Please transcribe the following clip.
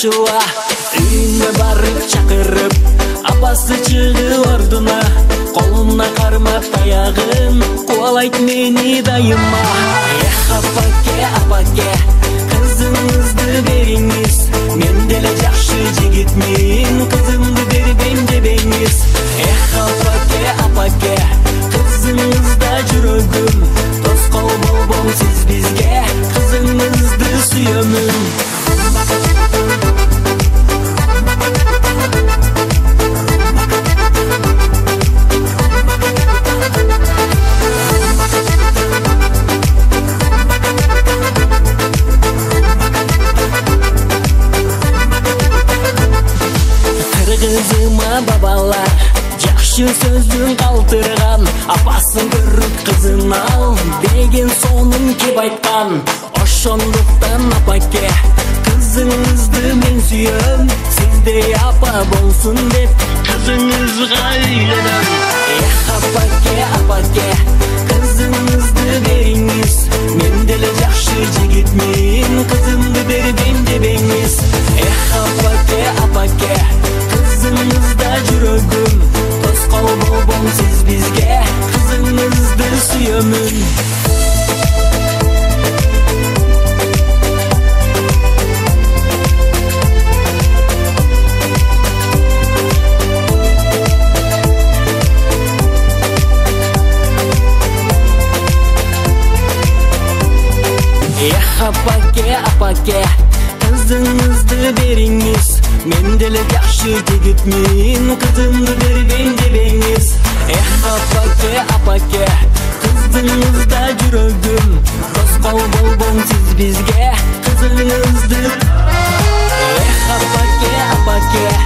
ачыла. Үйүнө барып чакырып, апасы чыгып ордуна, колуна кармап таягын, кубалайт мени дайыма. Апаке, апаке, кызыңызды бериңиз, мен деле жакшы жигитмин, кызымды бербейм дебеңиз. Апаке, апаке, кызыңызда жүрөгүм, тоскоол болбоң сиз бизге, кызыңызды сүйөмүн. Кыргызыма бабалар жакшы сөзүн калтырган, апасын көрүп кызын ал деген сонун кеп айткан. Ошондуктан апаке, кызыңызды мен сүйөм, сиздей апа болсун деп кызыңызга үйлөнөм. Апаке, апаке, кызыңызды бериңиз, мен деле жакшы жигитмин, кызымды бербейм дебеңиз. Апаке, апаке, кызыңызда жүрөгүм, тоскоол болбоң сиз бизге, кызыңызды сүйөмүн. Апаке, апаке, кызыңызды бериңиз, мен деле жакшы жигитмин, кызымды бербейм дебеңиз. Апаке, апаке, кызыңызда жүрөгүм, тоскоол болбоң сиз бизге, кызыңызды. Апаке, апаке.